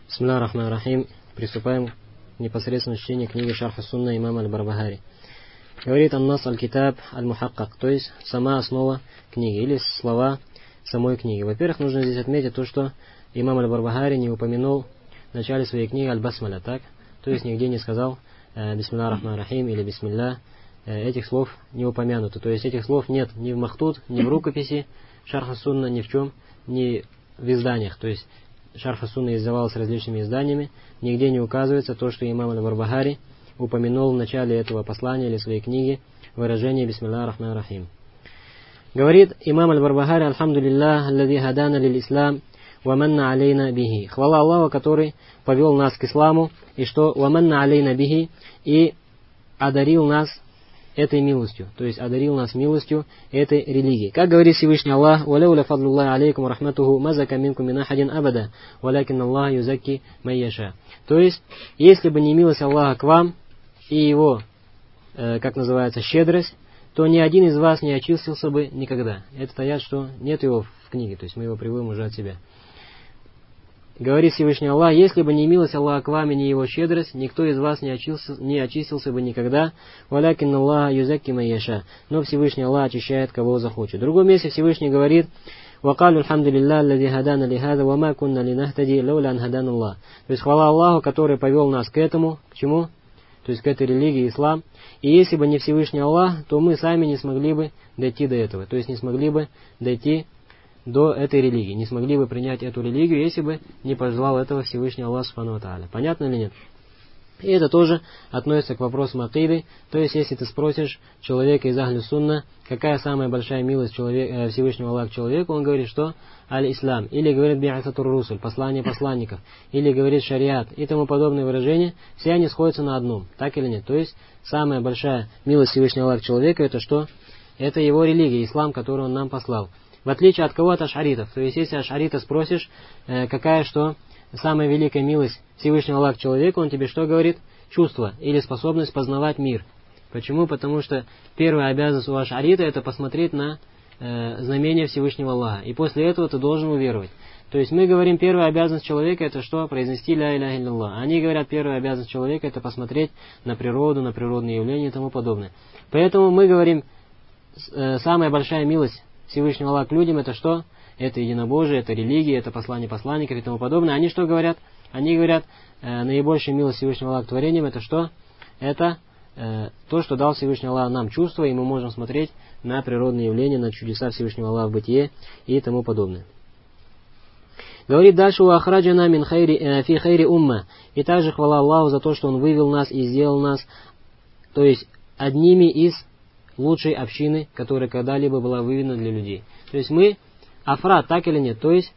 Бисмиллахир рахманир рахим. Приступаем к непосредственному чтению книги Шарх ас-Сунна имама аль-Барбахари. Говорит ан-нас аль-китаб аль-мухаккак, то есть сама основа книги, или слова самой книги. Во-первых, нужно здесь отметить то, что имам аль-Барбахари не упомянул в начале своей книги аль-басмаля, так? То есть нигде не сказал бисмиллахир рахманир рахим или бисмилля. Этих слов не упомянуто. То есть этих слов нет ни в махтут, ни в рукописи Шарх ас-Сунна, ни в чем, ни в изданиях. То есть Шарх ас-Сунна издавался различными изданиями. Нигде не указывается то, что имам аль-Барбахари упомянул в начале этого послания или своей книги выражение бисмиллахир рахманир рахим. Говорит имам аль-Барбахари: «Альхамдулиллах, аллади хадана лил-ислам, ва манна алейна бихи». Хвала Аллаху, который повел нас к исламу, и что «ва манна алейна бихи», и одарил нас этой милостью, то есть одарил нас милостью этой религии. Как говорит Всевышний Аллах: «Валяуля фадлуллахи алейкум рахматуху мазака минкум мин ахадин абада, валякин Аллах юзакки ман яша». То есть, если бы не милость Аллаха к вам и его, как называется, щедрость, то ни один из вас не очистился бы никогда. Это аят, что нет его в книге, то есть мы его приводим уже от себя. Говорит Всевышний Аллах: если бы не милость Аллаха к вам и не его щедрость, никто из вас не очистился бы никогда. Валякин Аллах юзакки ман яша. Но Всевышний Аллах очищает, кого захочет. В другом месте Всевышний говорит: «Вакалю альхамдулиллах, аллади хадана лихада, ва ма кунна линахтади лауля ан хадан Аллах». То есть хвала Аллаху, который повел нас к этому, к чему? То есть к этой религии, ислам. И если бы не Всевышний Аллах, то мы сами не смогли бы дойти до этого. То есть не смогли бы дойти до этой религии, не смогли бы принять эту религию, если бы не пожелал этого Всевышний Аллах субхану ва тааля. Понятно или нет? И это тоже относится к вопросу акиды. То есть, если ты спросишь человека из Ахлю Сунна, какая самая большая милость Всевышнего Аллаха к человеку, он говорит, что аль-ислам, или говорит би'ататур русуль, послание посланников, или говорит шариат и тому подобные выражения, все они сходятся на одном, так или нет? То есть, самая большая милость Всевышнего Аллаха к человеку, это что? Это его религия, ислам, который он нам послал. В отличие от кого-то ашаритов. То есть, если ашарита спросишь, какая что самая великая милость Всевышнего Аллаха к человеку, он тебе что говорит? Чувство или способность познавать мир. Почему? Потому что первая обязанность у ашарита это посмотреть на знамения Всевышнего Аллаха. И после этого ты должен уверовать. То есть мы говорим, первая обязанность человека это что? Произнести ля иляха илляллах. Они говорят, первая обязанность человека это посмотреть на природу, на природные явления и тому подобное. Поэтому мы говорим, самая большая милость Всевышнего Аллаха к людям это что? Это единобожие, это религия, это послание посланников и тому подобное. Они что говорят? Они говорят, наибольшая милость Всевышнего Аллаха к творениям это что? Это то, что дал Всевышний Аллах нам чувства, и мы можем смотреть на природные явления, на чудеса Всевышнего Аллаха в бытие и тому подобное. Говорит дальше: «Ва ахраджана мин фи хайри умма». И также хвала Аллаху за то, что Он вывел нас и сделал нас, то есть одними из лучшей общины, которая когда-либо была выведена для людей. То есть мы афрад, так или нет? То есть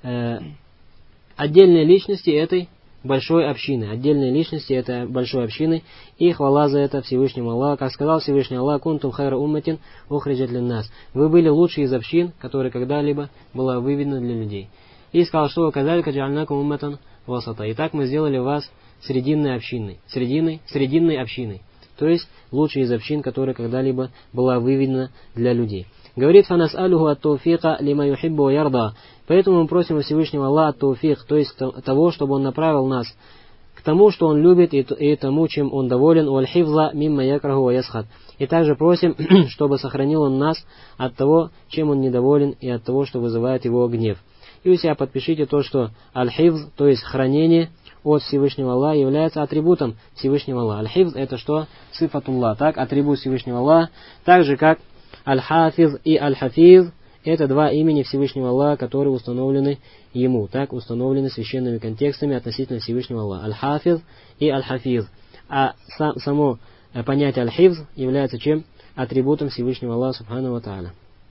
отдельные личности этой большой общины. Отдельные личности этой большой общины. И хвала за это Всевышнему Аллаху. Как сказал Всевышний Аллах: «Кунтум хайра умматин ухриджат лин-нас». Вы были лучшие из общин, которая когда-либо была выведена для людей. И сказал, что «Казалика джа'альнакум умматан васата». И так мы сделали вас срединной общиной. Срединной общиной. То есть лучшей из общин, которая когда-либо была выведена для людей. Говорит: «Фанас алюху ат-тауфика лима юхиббу ярда». Поэтому мы просим у Всевышнего Аллаха ат-тауфик, то есть того, чтобы Он направил нас к тому, что Он любит, и тому, чем Он доволен, уаль-хифза мимма якраху ва ясхат. И также просим, чтобы сохранил Он нас от того, чем Он недоволен, и от того, что вызывает Его гнев. И у себя подпишите то, что аль-хифз, то есть хранение от Всевышнего Аллаха, является атрибутом Всевышнего Аллаха. Аль-хифз это что? Сифатуллах, так, атрибут Всевышнего Аллаха, так же как аль-хафиз и аль-хафиз это два имени Всевышнего Аллаха, которые установлены Ему, так, установлены священными контекстами относительно Всевышнего Аллаха. Аль-хафиз и аль-хафиз. А само понятие аль-хифз является чем? Атрибутом Всевышнего Аллаха субхану ва тааля.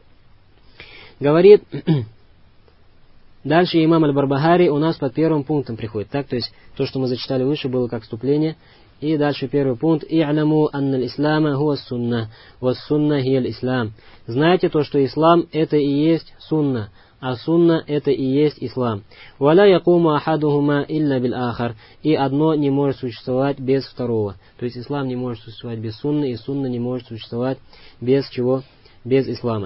Говорит дальше имам аль-Барбахари у нас под первым пунктом приходит. Так, то есть то, что мы зачитали выше, было как вступление. И дальше первый пункт. «И'ламу анна аль-ислама хуа сунна, ва сунна хия аль-ислам». Знайте то, что ислам это и есть сунна, а сунна это и есть ислам. «Валя якуму ахадухума илля бил ахар». И одно не может существовать без второго. То есть ислам не может существовать без сунны, и сунна не может существовать без чего? Без ислама.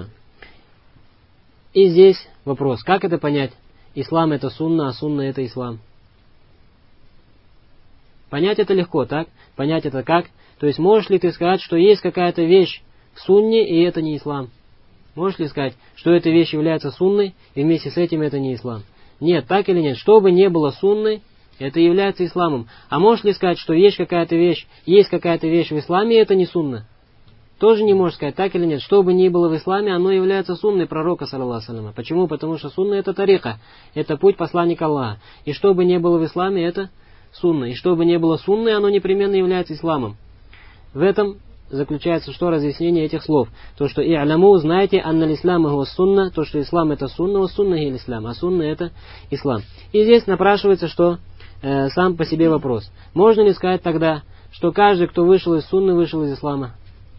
И здесь вопрос, как это понять? Ислам это сунна, а сунна это ислам. Понять это легко, так? Понять это как? То есть можешь ли ты сказать, что есть какая-то вещь в сунне, и это не ислам? Можешь ли сказать, что эта вещь является сунной, и вместе с этим это не ислам? Нет, так или нет? Что бы ни было сунной, это является исламом. А можешь ли сказать, что есть какая-то вещь в исламе, и это не сунна? Тоже не можешь сказать, так или нет? Что бы ни было в исламе, оно является сунной пророка, саллаллаху алейхи. Почему? Потому что сунна это тарика, это путь посланника Аллаха. И что бы ни было в исламе, это сунна. И что бы ни было сунной, оно непременно является исламом. В этом заключается что разъяснение этих слов. То, что «И'ляму», знаете, «анналь исламу хуа сунна», то, что ислам это сунна, «ва сунна хи ислам», а сунна это ислам. И здесь напрашивается, что сам по себе вопрос. Можно ли сказать тогда, что каждый, кто вышел из сунны, вышел из ислама?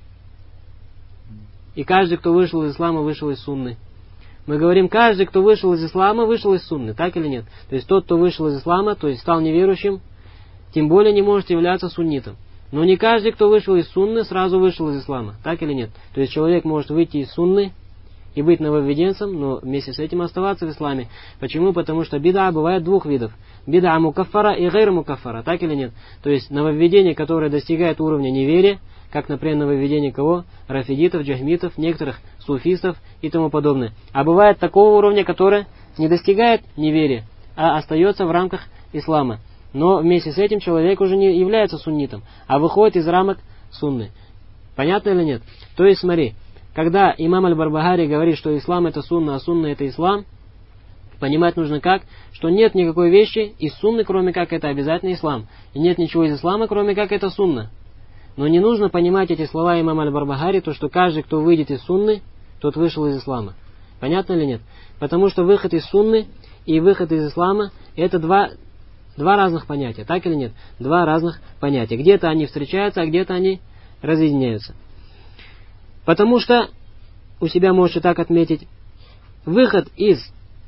И каждый, кто вышел из ислама, вышел из сунны. Мы говорим, каждый, кто вышел из ислама, вышел из сунны, так или нет? То есть тот, кто вышел из ислама, то есть стал неверующим, тем более не может являться суннитом. Но не каждый, кто вышел из сунны, сразу вышел из ислама, так или нет? То есть человек может выйти из сунны и быть нововведенцем, но вместе с этим оставаться в исламе. Почему? Потому что бида бывает двух видов. Бида мукаффара и гайр мукаффара, так или нет? То есть нововведение, которое достигает уровня неверия, как, например, нововведение кого? Рафидитов, джахмитов, некоторых суфистов и тому подобное. А бывает такого уровня, которое не достигает неверия, а остается в рамках ислама. Но вместе с этим человек уже не является суннитом, а выходит из рамок сунны. Понятно или нет? То есть смотри, когда имам Аль-Барбахари говорит, что ислам это сунна, а сунна это ислам, понимать нужно как? Что нет никакой вещи из сунны, кроме как это обязательно ислам. И нет ничего из ислама, кроме как это сунна. Но не нужно понимать эти слова имама Аль-Барбахари, то что каждый, кто выйдет из сунны, тот вышел из ислама. Понятно или нет? Потому что выход из сунны и выход из ислама это два разных понятия, так или нет? Два разных понятия. Где-то они встречаются, а где-то они разъединяются. Потому что, у себя можете так отметить, выход из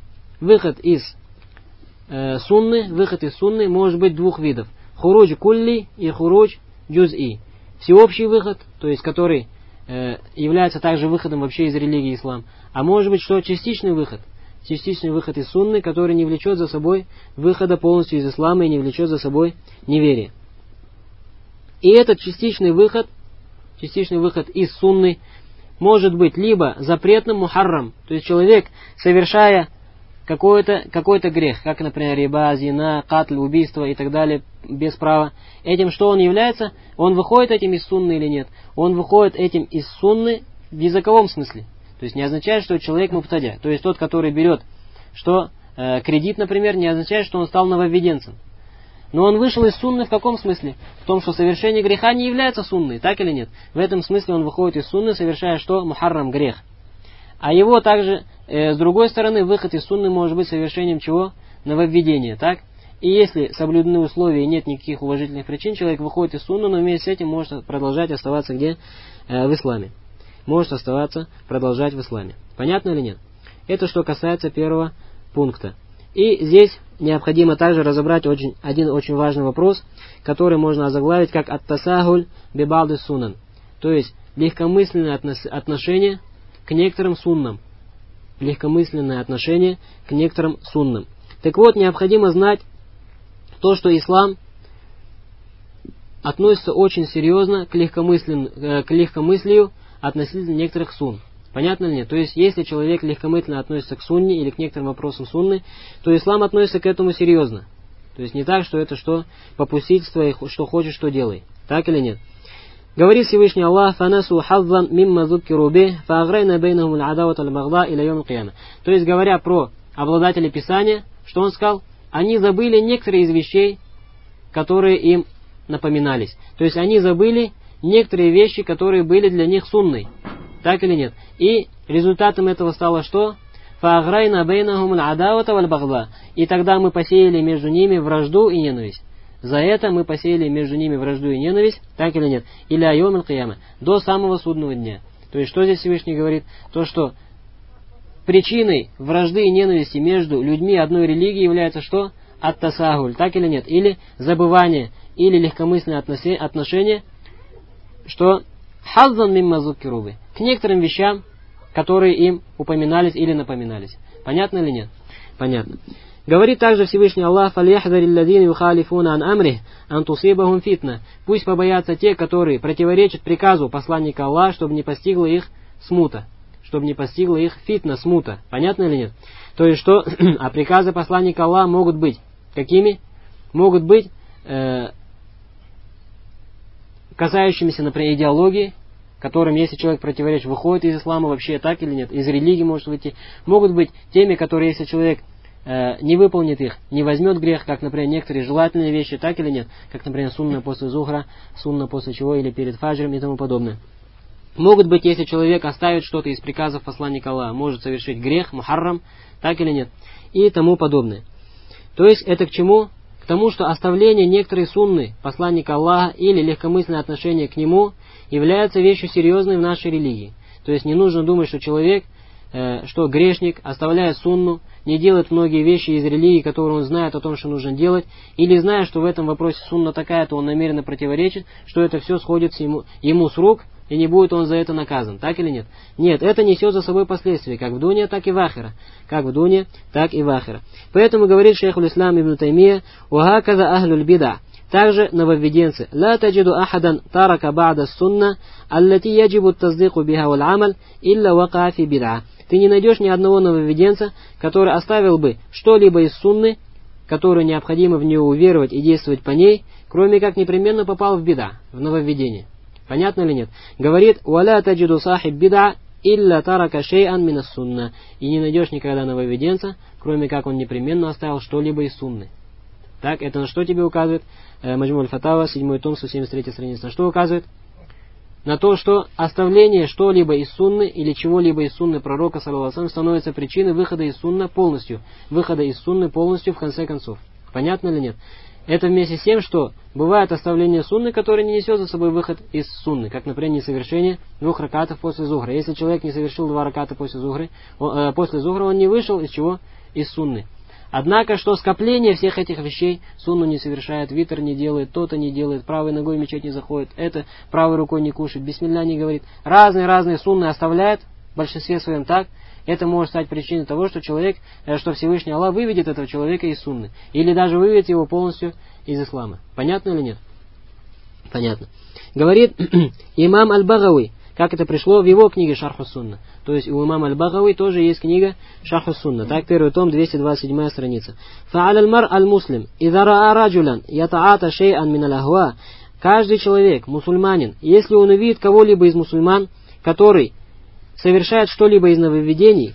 сунны может быть двух видов. Хуруджь кулли и хуруджь джуз'и. Всеобщий выход, то есть который является также выходом вообще из религии ислам. А может быть что? Частичный выход из сунны, который не влечет за собой выхода полностью из ислама и не влечет за собой неверие. И этот частичный выход из сунны может быть либо запретным мухаррам, то есть человек, совершая какой-то грех, как, например, риба, зина, катль, убийство и так далее, без права. Этим что он является? Он выходит этим из сунны или нет? Он выходит этим из сунны в языковом смысле. То есть не означает, что человек мубтадя. То есть тот, который берет кредит, например, не означает, что он стал нововведенцем. Но он вышел из сунны в каком смысле? В том, что совершение греха не является сунной, так или нет? В этом смысле он выходит из сунны, совершая что? Мухаррам, грех. А его также, с другой стороны, выход из сунны может быть совершением чего? Нововведения, так? И если соблюдены условия и нет никаких уважительных причин, человек выходит из сунны, но вместе с этим может продолжать оставаться где? В исламе. Может оставаться, продолжать в исламе. Понятно или нет? Это что касается первого пункта. И здесь необходимо также разобрать один очень важный вопрос, который можно озаглавить как ат-тасахуль бибалды сунан. То есть легкомысленное отношение к некоторым суннам. Легкомысленное отношение к некоторым суннам. Так вот, необходимо знать то, что ислам относится очень серьезно к легкомыслию относительно некоторых сунн. Понятно ли нет? То есть, если человек легкомысленно относится к сунне или к некоторым вопросам сунны, то ислам относится к этому серьезно. То есть, не так, что это что попустительство и что хочешь, что делай. Так или нет? Говорит Всевышний Аллах: «Фанасу хаззан мимма зуккиру бих, фааграйна бейнахум аль-адават аль-багдаа иля йом аль-кияма». То есть, говоря про обладателей Писания, что он сказал? Они забыли некоторые из вещей, которые им напоминались. То есть, они забыли некоторые вещи, которые были для них сунной. Так или нет? И результатом этого стало что? «Фааграйна бейнахум аль-адавата валь-багдаа». И тогда мы посеяли между ними вражду и ненависть. За это мы посеяли между ними вражду и ненависть, так или нет? Иля йом аль-кияма, до самого судного дня. То есть, что здесь Всевышний говорит? То, что причиной вражды и ненависти между людьми одной религии является что? Ат-тасахуль, так или нет? Или забывание, или легкомысленное отношение, что хаззан мимма зуккиру бих, к некоторым вещам, которые им упоминались или напоминались. Понятно или нет? Понятно. Говорит также Всевышний Аллах: «Фальяхдари лладзина юхалифуна ан амрих, ан тусибахум фитна». Пусть побоятся те, которые противоречат приказу посланника Аллаха, чтобы не постигла их смута. Чтобы не постигла их фитна, смута. Понятно или нет? То есть что? А приказы посланника Аллаха могут быть какими? Могут быть касающимися, например, идеологии, которым, если человек противоречит, выходит из ислама вообще, так или нет, из религии может выйти. Могут быть теми, которые, если человек не выполнит их, не возьмет грех, как, например, некоторые желательные вещи, так или нет, как, например, сунна после зухра, сунна после чего, или перед фаджром и тому подобное. Могут быть, если человек оставит что-то из приказов посланника Аллаха, может совершить грех, мухаррам, так или нет, и тому подобное. То есть это к чему? К тому, что оставление некоторой сунны посланника Аллаха или легкомысленное отношение к нему является вещью серьезной в нашей религии. То есть не нужно думать, что человек, что грешник, оставляя сунну, не делает многие вещи из религии, которые он знает о том, что нужно делать, или зная, что в этом вопросе сунна такая, то он намеренно противоречит, что это все сходит ему с рук, и не будет он за это наказан. Так или нет? Нет, это несет за собой последствия, как в дуне, так и в ахира. Как в дуне, так и в ахира. Поэтому говорит шейхуль ислам ибн Таймия: «Уахаказа ахлюль бида». Также нововведенцы: «Ла таджиду ахадан тарака ба'да сунна, аллати яджибу таздику биха валь амаль, илля вака фи бид'a». Ты не найдешь ни одного нововведенца, который оставил бы что-либо из сунны, которую необходимо в нее уверовать и действовать по ней, кроме как непременно попал в бида, в нововведение. Понятно или нет? Говорит: «Валя таджиду сахиб бида, илля тарака шей'ан минас сунна». И не найдешь никогда нововведенца, кроме как он непременно оставил что-либо из сунны. Так, это на что тебе указывает? Маджму аль-Фатава, 7 том, 173 страница. На что указывает? На то, что оставление что-либо из сунны или чего-либо из сунны пророка, саллаллаху алейхи ва саллям, становится причиной выхода из сунны полностью. Выхода из сунны полностью в конце концов. Понятно или нет? Это вместе с тем, что бывает оставление сунны, которое не несет за собой выход из сунны, как, например, несовершение 2 ракатов после зухра. Если человек не совершил 2 раката после зухра, он не вышел из чего? Из сунны. Однако, что скопление всех этих вещей, сунну не совершает, витр не делает, то-то не делает, правой ногой в мечеть не заходит, это правой рукой не кушает, бисмилля не говорит, разные сунны оставляет, в большинстве своем так, это может стать причиной того, что что Всевышний Аллах выведет этого человека из сунны, или даже выведет его полностью из ислама. Понятно или нет? Понятно. Говорит имам Аль-Багави, как это пришло в его книге Шарху Сунна. То есть у имама Аль-Багави тоже есть книга Шарху Сунна. Так, 1 том, 227 страница. «Фа'аля аль-мар аль-муслим, идha ра'a раджулян, ята'ата шей'ан мин аль-ахва». Каждый человек, мусульманин, если он увидит кого-либо из мусульман, который совершает что-либо из нововведений,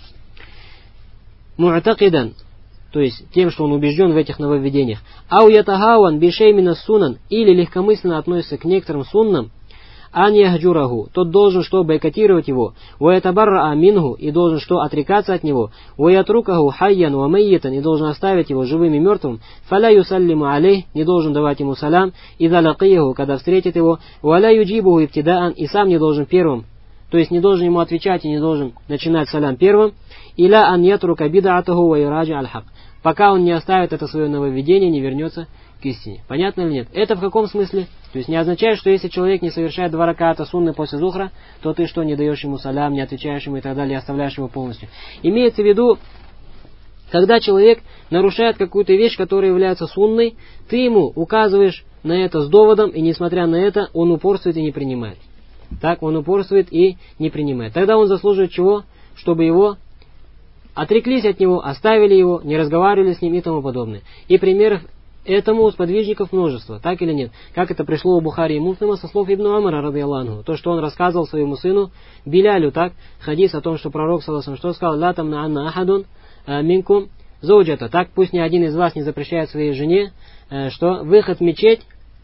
му'такидан, то есть тем, что он убежден в этих нововведениях, ау ятахауан бишей минас сунан, или легкомысленно относится к некоторым суннам, ан яхджураху, тот должен что бойкотировать его, ваятабарра аминху, и должен что отрекаться от него, ваятрукаху хайян ва майятан, и должен оставить его живым и мертвым, фаля юсаллиму алейх, не должен давать ему салям, идha лакияху, когда встретит его, валя юджибуху ибтидаан, и сам не должен первым, то есть не должен ему отвечать и не должен начинать салям первым, иля ан ятрука бид'атаху ва юраджи аль-хак, пока он не оставит это свое нововведение, не вернется к истине. Понятно или нет? Это в каком смысле? То есть не означает, что если человек не совершает 2 раката сунны после зухра, то ты что, не даешь ему салям, не отвечаешь ему и так далее, оставляешь его полностью. Имеется в виду, когда человек нарушает какую-то вещь, которая является сунной, ты ему указываешь на это с доводом, и несмотря на это, он упорствует и не принимает. Так, он упорствует и не принимает. Тогда он заслуживает чего? Чтобы его отреклись от него, оставили его, не разговаривали с ним и тому подобное. И примеров этому у сподвижников множество, так или нет? Как это пришло у Бухари и Муслима со слов Ибн Умара, радийаллаху анху, то, что он рассказывал своему сыну Билялю, так, хадис о том, что пророк, саллаллаху алейхи ва саллям, что сказал: «Ла тамна анна ахадун минкум зауджата», так, пусть ни один из вас не запрещает своей жене, что выход в мечеть,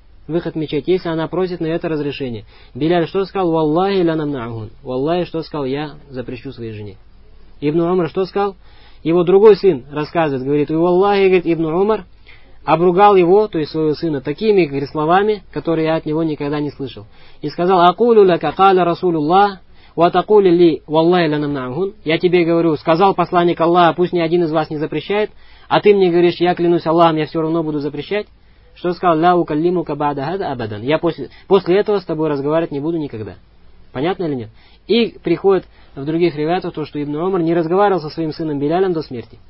если она просит на это разрешение. Биляль что сказал? «Валлахи ла намна'ухун», «Валлахи», что сказал, я запрещу своей жене. Ибн Умар что сказал? Его другой сын рассказывает, говорит: «И валлахи», говорит, Ибн Умар обругал его, то есть своего сына, такими, говорит, словами, которые я от него никогда не слышал. И сказал: «Акулю лака каля Расулуллах, ва такули ли валлахи ла намна'ухун». Я тебе говорю, сказал посланник Аллаха, пусть ни один из вас не запрещает, а ты мне говоришь: я клянусь Аллахом, я все равно буду запрещать. Что сказал? «Ля укаллимука ба'да хада абадан». Я после этого с тобой разговаривать не буду никогда. Понятно или нет? И приходит в других риваятах то, что Ибн Умар не разговаривал со своим сыном Билялем до смерти.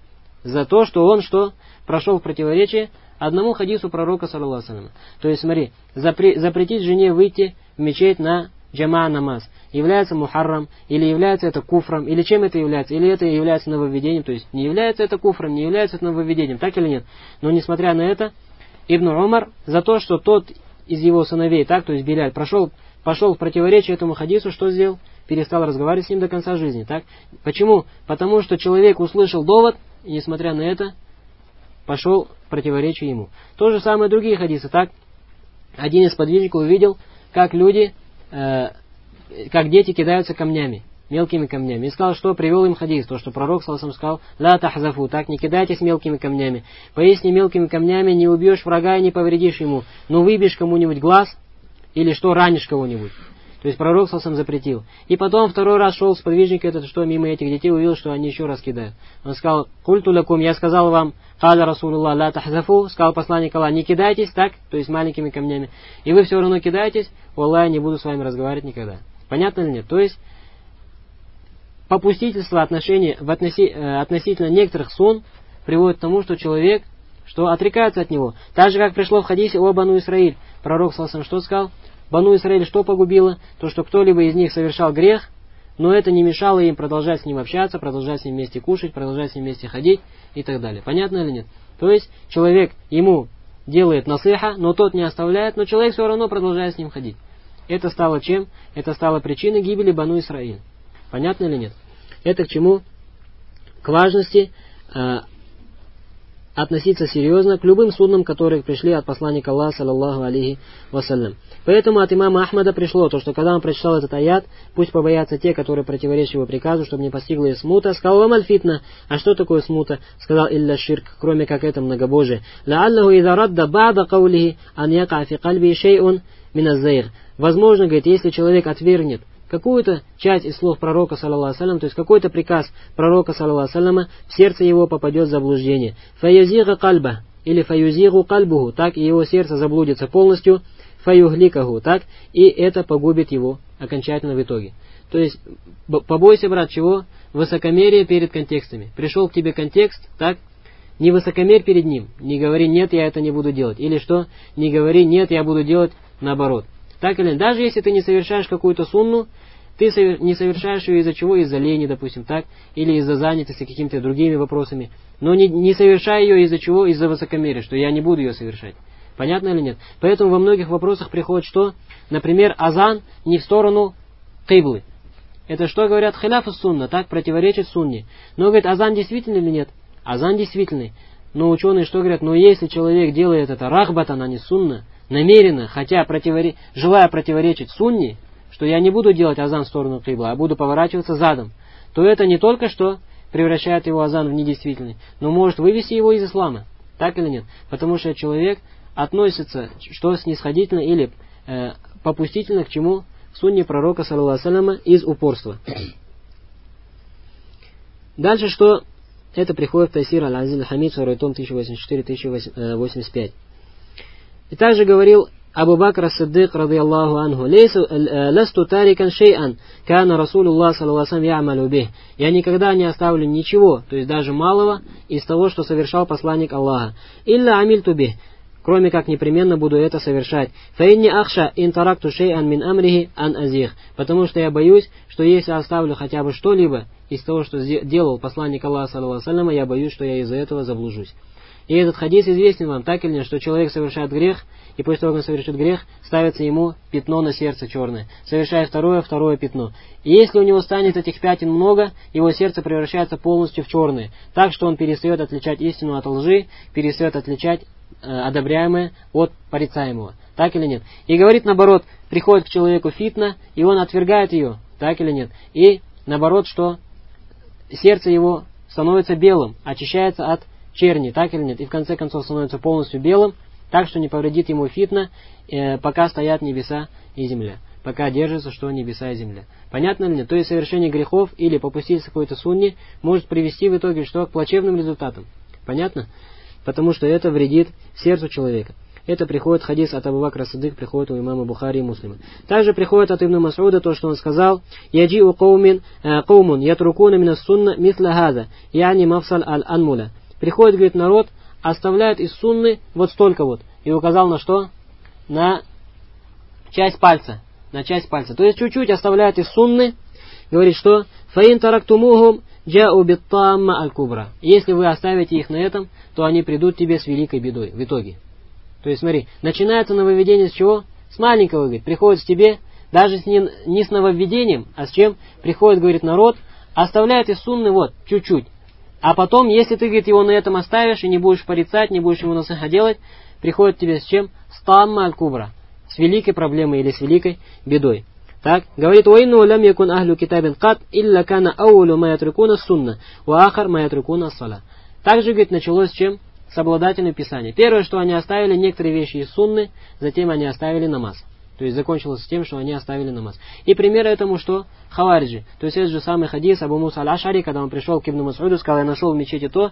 За то, что он прошел в противоречие одному хадису пророка, саллаллаху алейхи ва саллям. То есть, смотри, запретить жене выйти в мечеть на джама намаз является мухаррам, или является это куфром, или чем это является, или это является нововведением, то есть не является это куфром, не является это нововведением, так или нет. Но несмотря на это, Ибн Умар за то, что тот из его сыновей, так, то есть Биляль, пошел в противоречие этому хадису, что сделал? Перестал разговаривать с ним до конца жизни, так? Почему? Потому что человек услышал довод, и несмотря на это, пошел в противоречие ему. То же самое другие хадисы, так? Один из подвижников увидел, как люди, как дети кидаются камнями, мелкими камнями. И сказал, что привел им хадис, то, что пророк саллаллаху сказал: «Ла тахзафу», так, не кидайтесь мелкими камнями. Поясни, мелкими камнями не убьешь врага и не повредишь ему, но выбьешь кому-нибудь глаз, или что, ранишь кого-нибудь. То есть пророк саллаллаху запретил. И потом второй раз шел сподвижник этот, что мимо этих детей увидел, что они еще раз кидают. Он сказал: «Культу лакум», я сказал вам, «Каля Расулуллах ла тахзафу», сказал посланник Аллаха, не кидайтесь, так, то есть маленькими камнями. И вы все равно кидаетесь, валлахи, не буду с вами разговаривать никогда. Понятно или нет? То есть попустительство относительно некоторых сунн приводит к тому, что человек отрекается от него. Так же, как пришло в хадисе о Бану Исраиль. Пророк саллаллаху что сказал? Бану Исраиль что погубило? То, что кто-либо из них совершал грех, но это не мешало им продолжать с ним общаться, продолжать с ним вместе кушать, продолжать с ним вместе ходить и так далее. Понятно или нет? То есть человек ему делает насыха, но тот не оставляет, но человек все равно продолжает с ним ходить. Это стало чем? Это стало причиной гибели Бану Исраиль. Понятно или нет? Это к чему? К важности относиться серьезно к любым суднам, которые пришли от посланника Аллаха, саллаллаху алейхи вассалям. Поэтому от имама Ахмада пришло то, что когда он прочитал этот аят, пусть побоятся те, которые противоречат его приказу, чтобы не постигла их смута, сказал: «Вам аль-фитна». А что такое смута? Сказал: «Илля ширк», кроме как это многобожие. «Лааллаху иза радда ба'да каулихи ан яка фи кальби шей'ун мин аз-зайр». Возможно, говорит, если человек отвергнет какую-то часть из слов пророка, саллаллаху алейхи ва саллям, то есть какой-то приказ пророка, саллаллаху алейхи ва саллям, в сердце его попадет заблуждение. «Фаюзига кальба» или «фаюзигу кальбуху», так и его сердце заблудится полностью, «фаюгликаху», так, и это погубит его окончательно в итоге. То есть побойся, брат, чего? Высокомерие перед контекстами. Пришел к тебе контекст, так, не высокомерь перед ним, не говори: «Нет, я это не буду делать», или что? Не говори: «Нет, я буду делать наоборот». Так или нет? Даже если ты не совершаешь какую-то сунну, ты не совершаешь ее из-за чего? Из-за лени, допустим, так, или из-за занятости какими-то другими вопросами. Но не совершай ее из-за чего? Из-за высокомерия, что я не буду ее совершать. Понятно или нет? Поэтому во многих вопросах приходит что? Например, азан не в сторону киблы. Это что говорят? Хиляф сунна, так, противоречит сунне. Но говорит, азан действительный или нет? Азан действительный. Но ученые что говорят? Но если человек делает это рахбатан, а не сунна, намеренно, хотя желая противоречить сунне, что я не буду делать азан в сторону кибла, а буду поворачиваться задом, то это не только что превращает его азан в недействительный, но может вывести его из ислама. Так или нет? Потому что человек относится что снисходительно или попустительно к чему? К сунне пророка, саллаллаху алейхи ва саллям, из упорства. Дальше что? Это приходит в Тайсир аль-Азиз аль-Хамид, 2 том 1084-1085. И также говорил Абу Бакр ас-Сиддик, радийаллаху анху: «Ласту тарикан шей'ан, кана Расулуллах, саллаллаху алейхи ва саллям, я'малу бих». Я никогда не оставлю ничего, то есть даже малого, из того, что совершал посланник Аллаха. «Илля амильту бих», кроме как непременно буду это совершать. «Фаинни ахша ин таракту шей'ан мин амрихи ан азих», потому что я боюсь, что если оставлю хотя бы что-либо из того, что делал посланник Аллаха, саллаллаху алейхи ва саллям, я боюсь, что я из-за этого заблужусь. И этот хадис известен вам, так или нет, что человек совершает грех, и после того, как он совершит грех, ставится ему пятно на сердце черное. Совершая второе пятно. И если у него станет этих пятен много, его сердце превращается полностью в черное, так что он перестает отличать истину от лжи, перестает отличать одобряемое от порицаемого. Так или нет? И говорит наоборот, приходит к человеку фитна, и он отвергает ее. Так или нет? И наоборот, что сердце его становится белым, очищается от черни, так или нет? И в конце концов становится полностью белым, так что не повредит ему фитна, пока стоят небеса и земля. Пока держится, что небеса и земля. Понятно ли нет? То есть совершение грехов или попуститься какой-то сунне может привести в итоге что? К плачевным результатам. Понятно? Потому что это вредит сердцу человека. Это приходит хадис от Абу Бакра ас-Сиддик, приходит у имама Бухари и Муслима. Также приходит от Ибн Мас'уда то, что он сказал: «Яджи'у каумун ятрукуна мина сунна мисла хаза, яни мафсал аль-анмула». приходит, говорит, народ, оставляют из сунны вот столько вот. И указал на что? На часть пальца. На часть пальца. То есть чуть-чуть оставляют из сунны. Говорит, что «Фаин тарактумухум джау биттамма аль-кубра». Если вы оставите их на этом, то они придут тебе с великой бедой в итоге. То есть смотри, начинается нововведение с чего? С маленького, говорит, приходит к тебе, даже не с нововведением, а с чем? Приходит, говорит, народ, оставляет из сунны вот, чуть-чуть. А потом, если ты, говорит, его на этом оставишь и не будешь порицать, не будешь ему насыха делать, приходит тебе с чем? С тамма аль-кубра. С великой проблемой или с великой бедой. Так, говорит, «Уинну лям якун ахлю китабин кат, илля кана аулю ма ятрикуна сунна, ва ахар ма ятрикуна сала». Также, говорит, началось с чем? С обладателями Писания. Первое, что они оставили некоторые вещи из сунны, затем они оставили намаз. То есть закончилось с тем, что они оставили намаз. И пример этому, что хавариджи. То есть это же самый хадис Абу Муса аль-Ашари, когда он пришел к Ибн Мас'уду, сказал, я нашел в мечети то,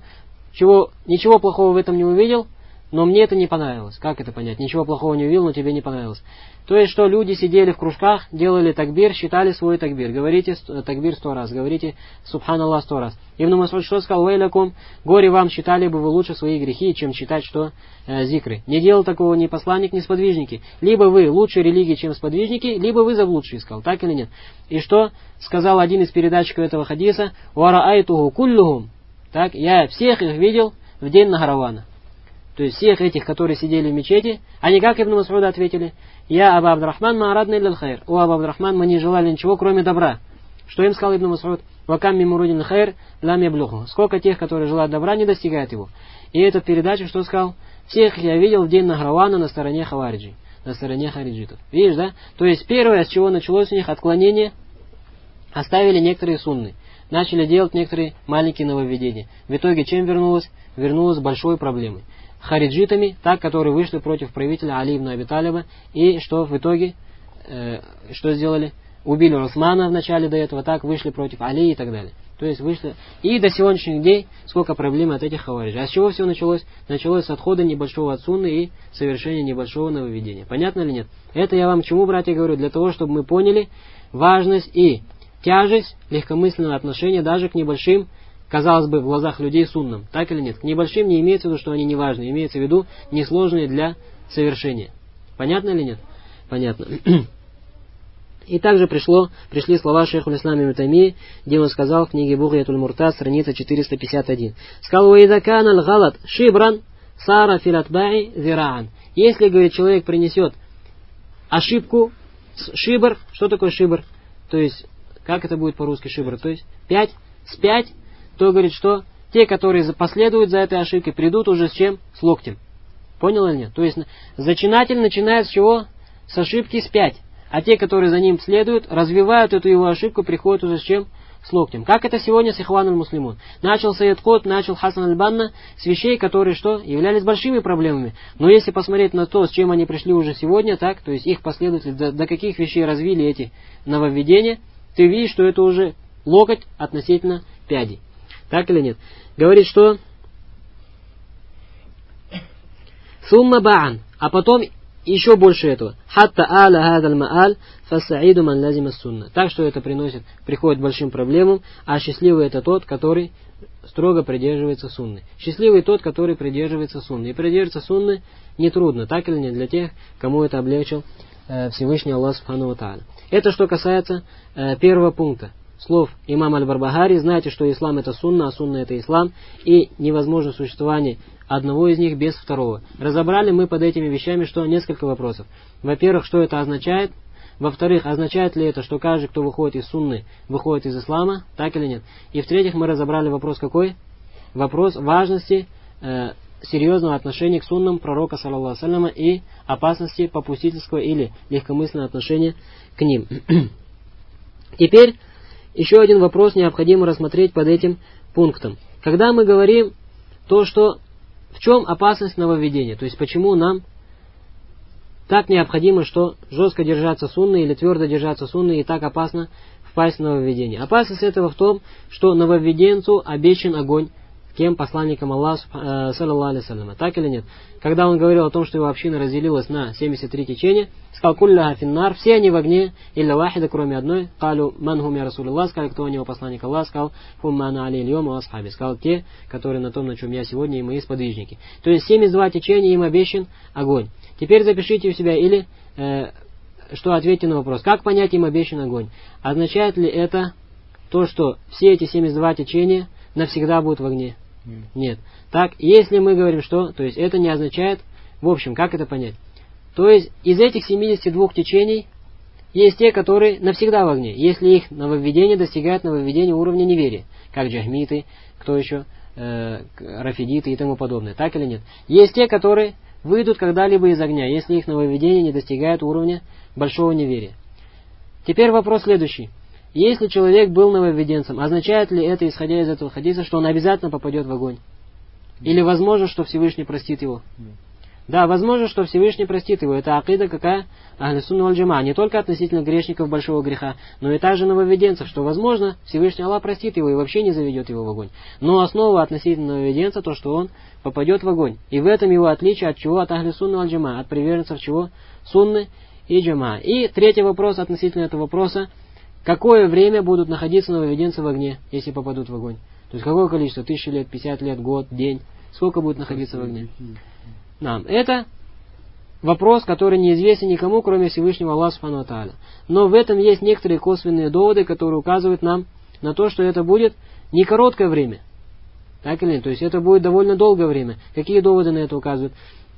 ничего плохого в этом не увидел, но мне это не понравилось. Как это понять? Ничего плохого не увидел, но тебе не понравилось. То есть, что люди сидели в кружках, делали такбир, считали свой такбир. Говорите такбир 100 раз, говорите субханаллах 100 раз. Ибн Мас'уд что сказал? «Вейлякум, горе вам, считали бы вы лучше свои грехи, чем считать, что зикры». Не делал такого ни посланник, ни сподвижники. Либо вы лучше религии, чем сподвижники, либо вы заблудшие, сказал. Так или нет? И что сказал один из передатчиков этого хадиса? «Вараайтуху куллюхум». Так, я всех их видел в день Нахаравана. То есть всех этих, которые сидели в мечети, они как Ибн Мас'уда ответили? «Я Аба Абдурахман ма арадна илля аль-хайр». О, Аба Абдурахман, мы не желали ничего, кроме добра. Что им сказал Ибн Мас'уд? «Вакам мимурудин аль-хайр лам яблуху». Сколько тех, которые желают добра, не достигают его. И этот передача что сказал? Всех я видел в день Нахаравана на стороне хавариджи, на стороне хариджитов. Видишь, да? То есть первое, с чего началось у них отклонение, оставили некоторые сунны. Начали делать некоторые маленькие нововведения. В итоге чем вернулось? Вернулось большой проблемой. Хариджитами, так, которые вышли против правителя Али ибн Аби Талиба, и что в итоге, что сделали? Убили Усмана в начале до этого, так, вышли против Али и так далее. То есть вышли, и до сегодняшних дней сколько проблем от этих хавариджей. А с чего все началось? Началось с отхода небольшого от сунны и совершения небольшого нововведения. Понятно или нет? Это я вам чему, братья, говорю? Для того, чтобы мы поняли важность и тяжесть легкомысленного отношения даже к небольшим, казалось бы, в глазах людей суннам. Так или нет? К небольшим не имеется в виду, что они не важны. Имеется в виду несложные для совершения. Понятно или нет? Понятно. И также пришли слова шейху al-Ислам ибн Таймии, где он сказал в книге Бугьятуль Муртад, страница 451. Сказал, «Ваида кана аль-галат шибран сара фил атбаи зираан». Если, говорит, человек принесет ошибку, шибр, что такое шибр? То есть, как это будет по-русски шибр? То есть, 5, с 5, то говорит, что те, которые последуют за этой ошибкой, придут уже с чем? С локтем. Понял или нет? То есть, зачинатель начинает с чего? С ошибки с 5. А те, которые за ним следуют, развивают эту его ошибку, приходят уже с чем? С локтем. Как это сегодня с Ихван аль-Муслимун? Начал Сайед Кот, начал Хасан аль-Банна с вещей, которые что? Являлись большими проблемами. Но если посмотреть на то, с чем они пришли уже сегодня, так, то есть их последователи до каких вещей развили эти нововведения, ты видишь, что это уже локоть относительно пяди. Так или нет? Говорит, что сумма ба'ан, а потом еще больше этого. Хатта аля хадаль мааль фасаиду ман лазима сунна. Так что это приходит к большим проблемам, а счастливый это тот, который строго придерживается сунны. Счастливый тот, который придерживается сунны. И придерживаться сунны нетрудно, так или нет, для тех, кому это облегчил Всевышний Аллах Субхану ва Тааля. Это что касается первого пункта. Слов имама Аль-Барбахари, знаете, что ислам это сунна, а сунна это ислам, и невозможно существование одного из них без второго. Разобрали мы под этими вещами что? Несколько вопросов. Во-первых, что это означает? Во-вторых, означает ли это, что каждый, кто выходит из сунны, выходит из ислама, так или нет? И в-третьих, мы разобрали вопрос какой? Вопрос важности серьезного отношения к суннам пророка, саллаллаху алейхи ва салляма, и опасности попустительского или легкомысленного отношения к ним. Теперь еще один вопрос необходимо рассмотреть под этим пунктом. Когда мы говорим то, что в чем опасность нововведения, то есть почему нам так необходимо, что жестко держаться сунны или твердо держаться сунны и так опасно впасть в нововведение. Опасность этого в том, что нововведенцу обещан огонь кем? Посланником Аллаха, саллаллаху алейхи вассаляма. Так или нет? Когда он говорил о том, что его община разделилась на 73 течения, сказал: «Кулляха финнар», все они в огне, илля вахида, кроме одной. Калю ман хум я расулиллах, сказал, кто у него посланник Аллаха, сказал: хум мана али ильйом ва асхаби, сказал, те, которые на том, на чем я сегодня, и мои сподвижники. То есть 72 течения, им обещан огонь. Теперь запишите у себя или что ответьте на вопрос, как понять, им обещан огонь? Означает ли это то, что все эти 72 течения навсегда будут в огне? Нет. Так, если мы говорим, что, то есть это не означает, в общем, как это понять? То есть из этих 72 течений есть те, которые навсегда в огне, если их нововведение достигает нововведения уровня неверия, как джахмиты, кто еще, рафидиты и тому подобное, так или нет? Есть те, которые выйдут когда-либо из огня, если их нововведение не достигает уровня большого неверия. Теперь вопрос следующий. Если человек был нововведенцем, означает ли это, исходя из этого хадиса, что он обязательно попадет в огонь? Или возможно, что Всевышний простит его? Да, возможно, что Всевышний простит его. Это акида какая? Ахлю сунна валь джамаа. Не только относительно грешников большого греха, но и также нововведенцев, что возможно, Всевышний Аллах простит его и вообще не заведет его в огонь. Но основа относительно нововведенца то, что он попадет в огонь. И в этом его отличие от чего? От ахлю сунна валь джамаа, от приверженцев чего? Сунны и джамаа. И третий вопрос относительно этого вопроса. Какое время будут находиться нововведенцы в огне, если попадут в огонь? То есть какое количество? 1000 лет, 50 лет, год, день? Сколько будет находиться в огне? Нам. Это вопрос, который неизвестен никому, кроме Всевышнего Аллаха субхану ва тааля. Но в этом есть некоторые косвенные доводы, которые указывают нам на то, что это будет не короткое время. Так или нет? То есть это будет довольно долгое время. Какие доводы на это указывают?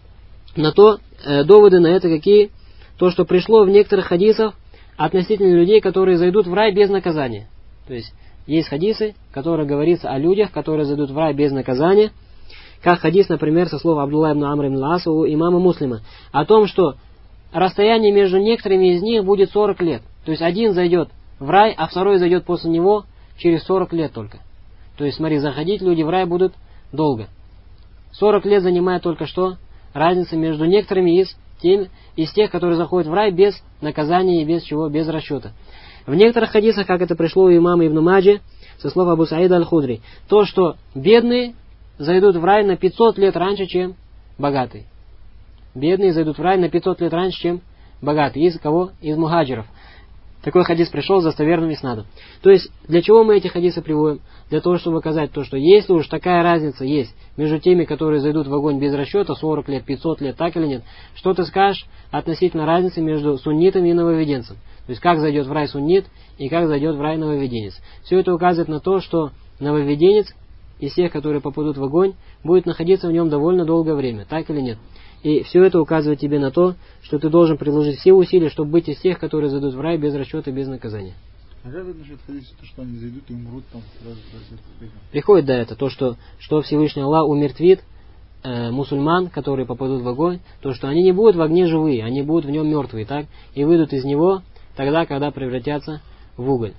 Доводы на это какие? То, что пришло в некоторых хадисах относительно людей, которые зайдут в рай без наказания. То есть есть хадисы, в которых говорится о людях, которые зайдут в рай без наказания. Как хадис, например, со слов Абдулла ибн Амр ибн Аса у имама Муслима, о том, что расстояние между некоторыми из них будет 40 лет. То есть один зайдет в рай, а второй зайдет после него через 40 лет только. То есть, смотри, заходить люди в рай будут долго. 40 лет занимает только что разница между некоторыми из тех, которые заходят в рай без наказания и без чего, без расчета. В некоторых хадисах, как это пришло у имама Ибн Маджи, со слов Абу Саида аль-Худри, то, что бедные зайдут в рай на 500 лет раньше, чем богатые. Бедные зайдут в рай на 500 лет раньше, чем богатые. Из кого? Из мухаджиров. Такой хадис пришел с достоверным иснадом. То есть, для чего мы эти хадисы приводим? Для того, чтобы показать то, что если уж такая разница есть между теми, которые зайдут в огонь без расчета, 40 лет, 500 лет, так или нет, что ты скажешь относительно разницы между суннитом и нововведенцем? То есть, как зайдет в рай суннит и как зайдет в рай нововведенец. Все это указывает на то, что нововведенец из тех, которые попадут в огонь, будет находиться в нем довольно долгое время, так или нет. И все это указывает тебе на то, что ты должен приложить все усилия, чтобы быть из тех, которые зайдут в рай без расчета, без наказания. А как это насчет хадиса, что они зайдут и умрут там сразу? Приходит до этого, то, что Всевышний Аллах умертвит мусульман, которые попадут в огонь, то, что они не будут в огне живые, они будут в нем мертвые, так? И выйдут из него тогда, когда превратятся в уголь.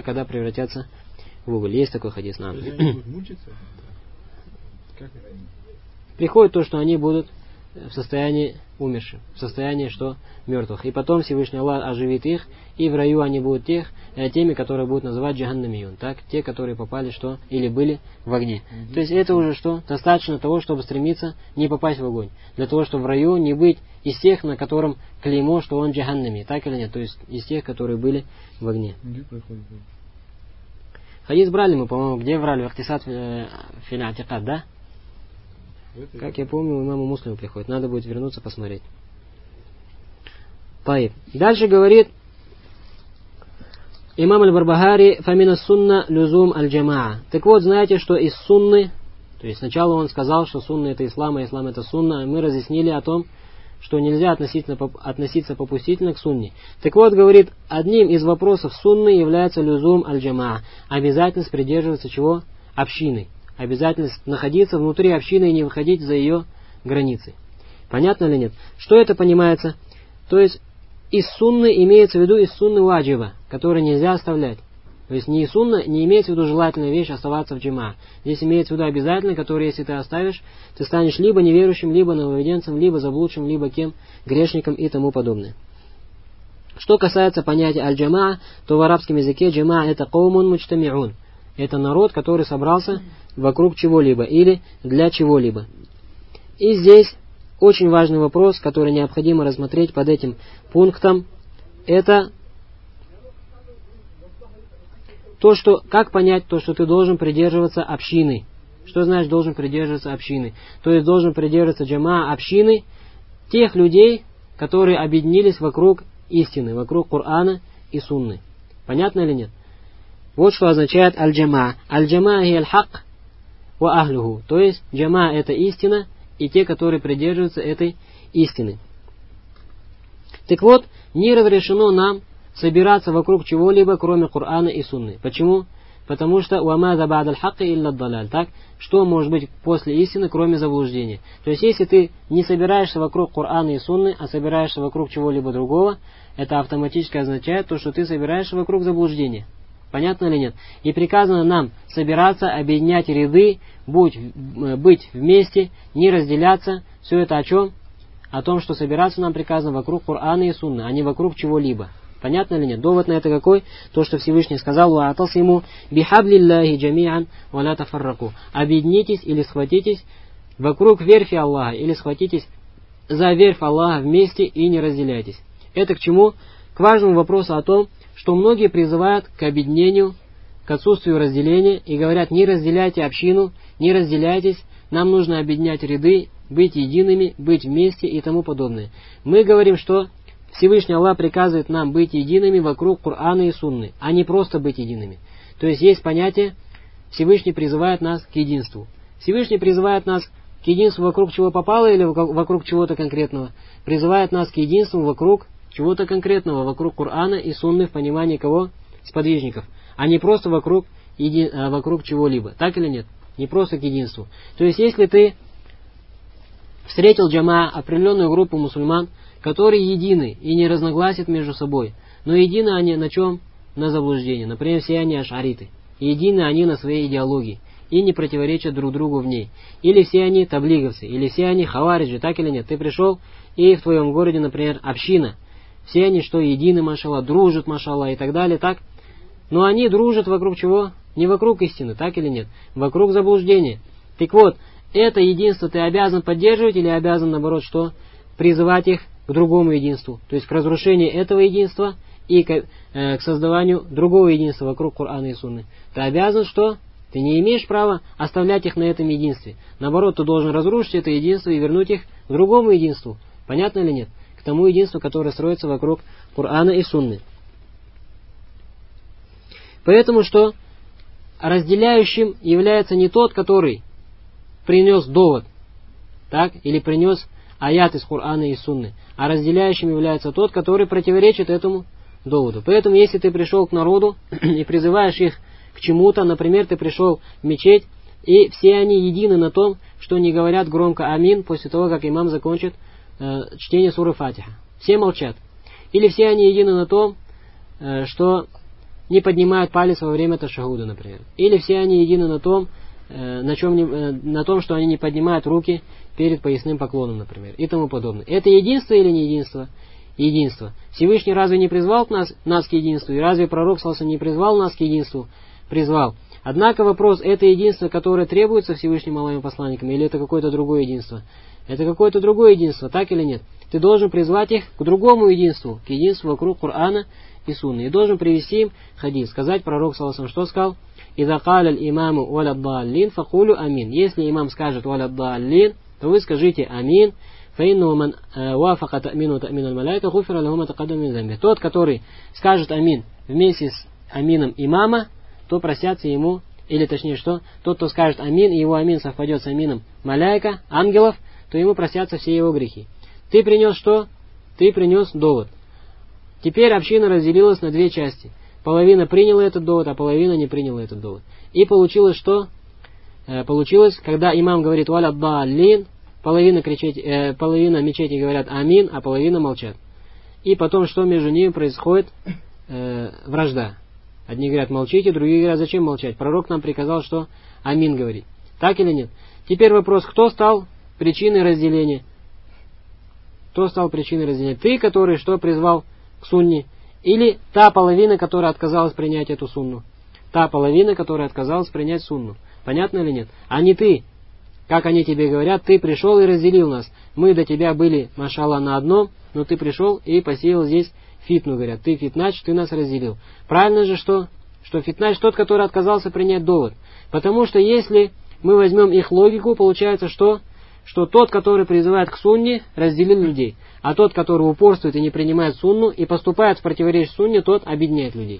Есть такой хадис нам. Они будут мучиться? Как это? Приходит то, что они будут в состоянии умерших, в состоянии, что мертвых. И потом Всевышний Аллах оживит их, и в раю они будут теми, которые будут называть джаханнамиюн, так, те, которые попали, что, или были в огне. То есть это уже что? Достаточно того, чтобы стремиться не попасть в огонь. Для того, чтобы в раю не быть из тех, на котором клеймо, что он джаханнами, так или нет? То есть из тех, которые были в огне. Где проходит? Хадис брали мы, по-моему, где брали? В Ахтисад филя атикад, да? Как я помню, у имама Муслима приходит. Надо будет вернуться посмотреть. Таиб. Дальше говорит имам аль-Барбахари фамина сунна люзум аль-джамаа. Так вот, знаете, что из сунны, то есть сначала он сказал, что сунна это ислам, а ислам это сунна, а мы разъяснили о том, что нельзя относиться попустительно к сунне. Так вот, говорит, одним из вопросов сунны является люзум аль-джамаа. Обязательность придерживаться чего? Общины. Обязательность находиться внутри общины и не выходить за ее границы. Понятно или нет? Что это понимается? То есть из сунны имеется в виду из сунны ваджиба, который нельзя оставлять. То есть не сунна, не имеется в виду желательная вещь оставаться в джамаа. Здесь имеется в виду обязательно, который если ты оставишь, ты станешь либо неверующим, либо нововведенцем, либо заблудшим, либо кем, грешником и тому подобное. Что касается понятия аль-джамаа, то в арабском языке джамаа это каумун муджтамиун. Это народ, который собрался вокруг чего-либо или для чего-либо. И здесь очень важный вопрос, который необходимо рассмотреть под этим пунктом, это то, что, как понять то, что ты должен придерживаться общины. Что значит должен придерживаться общины? То есть должен придерживаться джама общины тех людей, которые объединились вокруг истины, вокруг Корана и Сунны. Понятно или нет? Вот что означает аль-джама. Аль-джама хи аль-хак ва ахлюху. То есть джама это истина и те, которые придерживаются этой истины. Так вот, не разрешено нам собираться вокруг чего-либо, кроме Корана и Сунны. Почему? Потому что «Уамаза ба'д аль-хакки илля ад-далаль». Так, что может быть после истины, кроме заблуждения? То есть, если ты не собираешься вокруг Корана и Сунны, а собираешься вокруг чего-либо другого, это автоматически означает то, что ты собираешься вокруг заблуждения. Понятно или нет? И приказано нам собираться, объединять ряды, быть вместе, не разделяться. Все это о чем? О том, что собираться нам приказано вокруг Корана и Сунны, а не вокруг чего-либо. Понятно или нет? Довод на это какой? То, что Всевышний сказал: «Ва'атасиму бихаблиллахи джами'ан ва ла тафарраку». Объединитесь или схватитесь вокруг верфи Аллаха, или схватитесь за верфь Аллаха вместе и не разделяйтесь. Это к чему? К важному вопросу о том, что многие призывают к объединению, к отсутствию разделения и говорят: не разделяйте общину, не разделяйтесь, нам нужно объединять ряды, быть едиными, быть вместе и тому подобное. Мы говорим, что Всевышний Аллах приказывает нам быть едиными вокруг Корана и Сунны, а не просто быть едиными. То есть есть понятие, Всевышний призывает нас к единству. Всевышний призывает нас к единству вокруг чего попало или вокруг чего-то конкретного. Призывает нас к единству вокруг чего-то конкретного, вокруг Корана и Сунны в понимании кого? Сподвижников. А не просто вокруг чего-либо. Так или нет? Не просто к единству. То есть если ты встретил джама, определенную группу мусульман, которые едины и не разногласят между собой, но едины они на чем? На заблуждении. Например, все они ашариты. Едины они на своей идеологии и не противоречат друг другу в ней. Или все они таблиговцы, или все они хавариджи, так или нет? Ты пришел, и в твоем городе, например, община. Все они что? Едины, машалла, дружат, машалла, и так далее, так? Но они дружат вокруг чего? Не вокруг истины, так или нет? Вокруг заблуждения. Так вот, это единство ты обязан поддерживать или обязан, наоборот, что? Призывать их к другому единству. То есть к разрушению этого единства и к создаванию другого единства вокруг Корана и Сунны. Ты обязан что? Ты не имеешь права оставлять их на этом единстве. Наоборот, ты должен разрушить это единство и вернуть их к другому единству. Понятно или нет? К тому единству, которое строится вокруг Корана и Сунны. Поэтому что? Разделяющим является не тот, который принес довод, так, или принес аят из Корана и Сунны, а разделяющим является тот, который противоречит этому доводу. Поэтому, если ты пришел к народу и призываешь их к чему-то, например, ты пришел в мечеть, и все они едины на том, что не говорят громко «Амин» после того, как имам закончит чтение суры Фатиха. Все молчат. Или все они едины на том, что не поднимают палец во время ташахуда, например. Или все они едины на том, на том, что они не поднимают руки перед поясным поклоном, например, и тому подобное. Это единство или не единство? Единство. Всевышний разве не призвал нас к единству? И разве пророк саллаллаху не призвал нас к единству? Призвал. Однако вопрос, это единство, которое требуется Всевышним Аллахом посланникам, или это какое-то другое единство? Это какое-то другое единство, так или нет? Ты должен призвать их к другому единству, к единству вокруг Корана и Сунны. И должен привести им хадис. Сказать пророк саллаллаху, что сказал? «Иза каля имаму валяддаллин факулю амин». Если имам скажет валяддаллин, то вы скажите амин. Фаинну ман вафака та'мину та'мину аль-маляйка гуфира лаху ма тақаддама мин замби. Тот, который скажет амин вместе с амином имама, то простятся ему, или точнее что, тот, кто скажет амин, и его амин совпадет с амином маляйка, ангелов, то ему простятся все его грехи. Ты принес что? Ты принес довод. Теперь община разделилась на две части. Половина приняла этот довод, а половина не приняла этот довод. И получилось что? Получилось, когда имам говорит «Валяддаллин», половина мечети говорят «Амин», а половина молчат. И потом что между ними происходит? Вражда. Одни говорят «молчите», другие говорят «зачем молчать?» Пророк нам приказал что? «Амин» говорить. Так или нет? Теперь вопрос, кто стал причиной разделения? Кто стал причиной разделения? Ты, который что призвал к сунне? Или та половина, которая отказалась принять эту сунну? та половина, которая отказалась принять сунну. Понятно или нет? А не ты. Как они тебе говорят, ты пришел и разделил нас. Мы до тебя были, машалла, на одном, но ты пришел и посеял здесь фитну, говорят. Ты фитнач, ты нас разделил. Правильно же, что фитнач тот, который отказался принять довод. Потому что если мы возьмем их логику, получается, что тот, который призывает к сунне, разделил людей. А тот, который упорствует и не принимает сунну, и поступает в противоречие сунне, тот объединяет людей.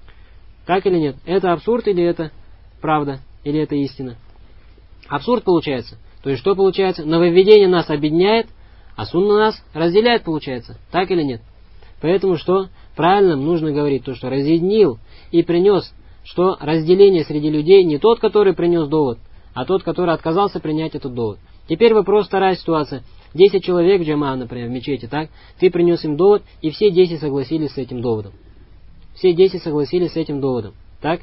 Так или нет? Это абсурд или это правда? Или это истина? Абсурд получается. То есть что получается? Нововведение нас объединяет, а сунна нас разделяет, получается. Так или нет? Поэтому что? Правильно нужно говорить то, что разъединил и принес, что разделение среди людей не тот, который принес довод, а тот, который отказался принять этот довод. Теперь вопрос, вторая ситуация. 10 человек в джама, например, в мечети, так? Ты принес им довод, и все 10 согласились с этим доводом. Все 10 согласились с этим доводом. Так?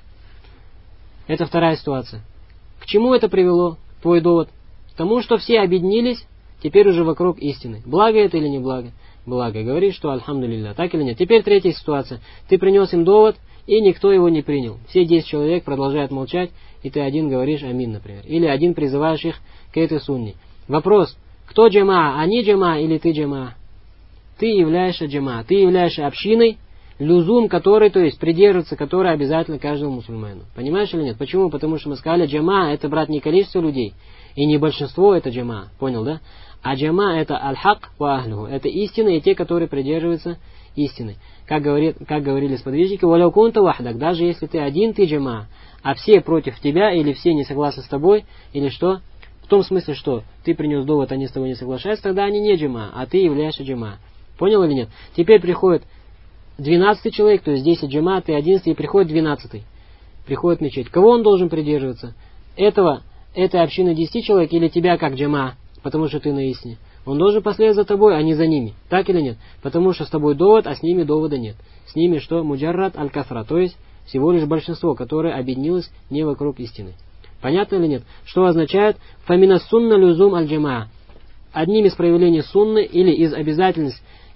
Это вторая ситуация. К чему это привело, твой довод? К тому, что все объединились, теперь уже вокруг истины. Благо это или не благо? Благо. Говоришь, что альхамдулилля. Так или нет? Теперь третья ситуация. Ты принес им довод, и никто его не принял. Все 10 человек продолжают молчать, и ты один говоришь амин, например. Или один призываешь их к этой сунне. Вопрос. Кто джама? Они джама или ты джама? Ты являешься джама. Ты являешься общиной, люзум которой, то есть придерживаться которой обязательно каждому мусульману. Понимаешь или нет? Почему? Потому что мы сказали, джама это, брат, не количество людей, и не большинство это джама. Понял, да? А джама это аль-хак ва ахлюху. Это истина и те, которые придерживаются истины. Как говорили сподвижники, валяу кунта вахдак. Даже если ты один, ты джама, а все против тебя, или все не согласны с тобой, или что? В том смысле, что ты принес довод, они с тобой не соглашаются, тогда они не джама, а ты являешься джама. Понял или нет? Теперь приходит 12 человек, то есть 10 джама, ты 11, и приходит 12. Приходит в мечеть. Кого он должен придерживаться? Этой общины 10 человек или тебя как джама, потому что ты на истине? Он должен последовать за тобой, а не за ними. Так или нет? Потому что с тобой довод, а с ними довода нет. С ними что? Муджаррат аль-кафра, то есть всего лишь большинство, которое объединилось не вокруг истины. Понятно или нет? Что означает фамина сунна люзум аль-джама? Одним из проявлений сунны или из обязательных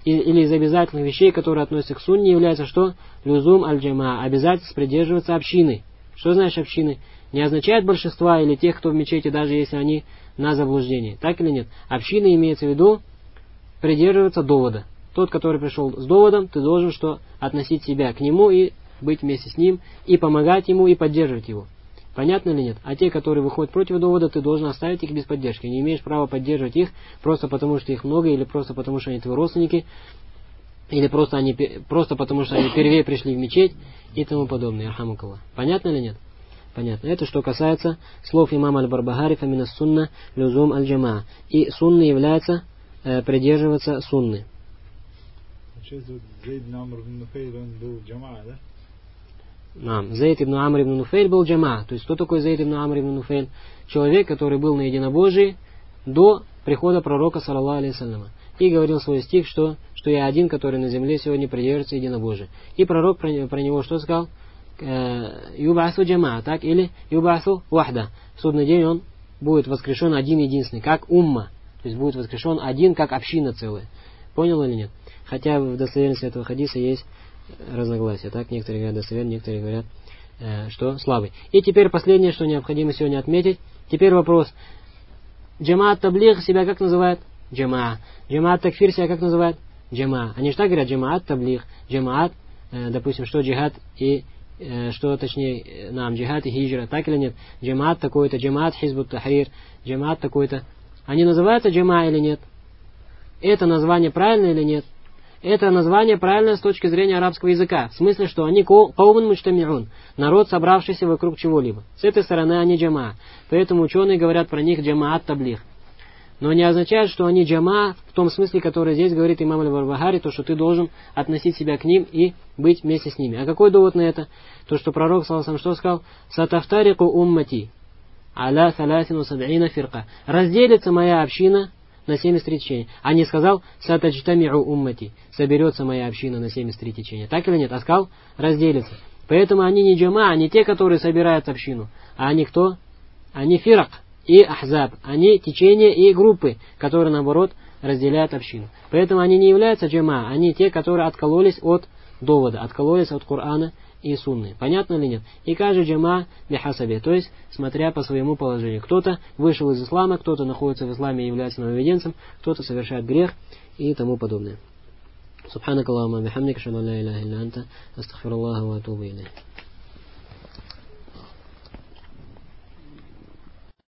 вещей, которые относятся к сунне, является что? Люзум аль-джама. Обязательство придерживаться общины. Что значит общины? Не означает большинства или тех, кто в мечети, даже если они на заблуждении. Так или нет? Община имеется в виду придерживаться довода. Тот, который пришел с доводом, ты должен что? Относить себя к нему и быть вместе с ним, и помогать ему, и поддерживать его. Понятно или нет? А те, которые выходят против довода, ты должен оставить их без поддержки. Не имеешь права поддерживать их просто потому, что их много, или просто потому, что они твои родственники, или просто потому, что они впервые пришли в мечеть и тому подобное. Архамукаллах. Понятно или нет? Понятно. Это что касается слов имама аль-Барбахари фамина сунна люзум аль-джама. И сунна является придерживаться сунны. Зейд ибн Амр ибн Нуфейль, он был джама, да? Зейд ибн Амр ибн Нуфейль был джама. То есть кто такой Зейд ибн Амр ибн Нуфейль? Человек, который был на единобожии до прихода пророка, саллаллаху алейхи саляма. И говорил свой стих, что я один, который на земле сегодня придерживается единобожия. И пророк про него что сказал? Юбасу джама, так? Или юбасу вахда. В судный день он будет воскрешен один-единственный, как умма. То есть будет воскрешен один, как община целая. Понял или нет? Хотя в достоверности этого хадиса есть разногласия. Так, некоторые говорят достоверный, некоторые говорят, что слабый. И теперь последнее, что необходимо сегодня отметить. Теперь вопрос. Джамаат таблигh себя как называет? Джама. Джамаат такфир себя как называет? Джама. Они же так говорят, джамаат таблигh. Джамаат, допустим, что джихад и что точнее, джихад и хиджра. Так или нет? Джамаат такой-то, джамаат хизбут тахрир, джамаат такой-то. Они называются джама или нет? Это название правильно или нет? Это название правильно с точки зрения арабского языка. В смысле, что они каумун муджтамиун, народ, собравшийся вокруг чего-либо. С этой стороны они джама. Поэтому ученые говорят про них джамаат таблигh. Но не означает, что они джама в том смысле, который здесь говорит имам аль-Барбахари, то, что ты должен относить себя к ним и быть вместе с ними. А какой довод на это? То, что пророк, саллаллаху алейхи ва саллям, что сказал? «Сатафтарику уммати аля саласину саб'ина фирка». Разделится моя община на 73 течения. А не сказал «Сатаджтами'у уммати». Соберется моя община на 73 течения. Так или нет? А сказал «разделится». Поэтому они не джама, они те, которые собирают общину. А они кто? Они фирак и ахзаб. Они течения и группы, которые, наоборот, разделяют общину. Поэтому они не являются джама, они те, которые откололись от довода, откололись от Корана и сунны. Понятно или нет? И каждый джама бихасабе, то есть смотря по своему положению. Кто-то вышел из ислама, кто-то находится в исламе и является нововведенцем, кто-то совершает грех и тому подобное. Субханакаллахумма бихамдика, ашхаду ан ла иляха илля анта, астагфируллаха ва атубу илейх.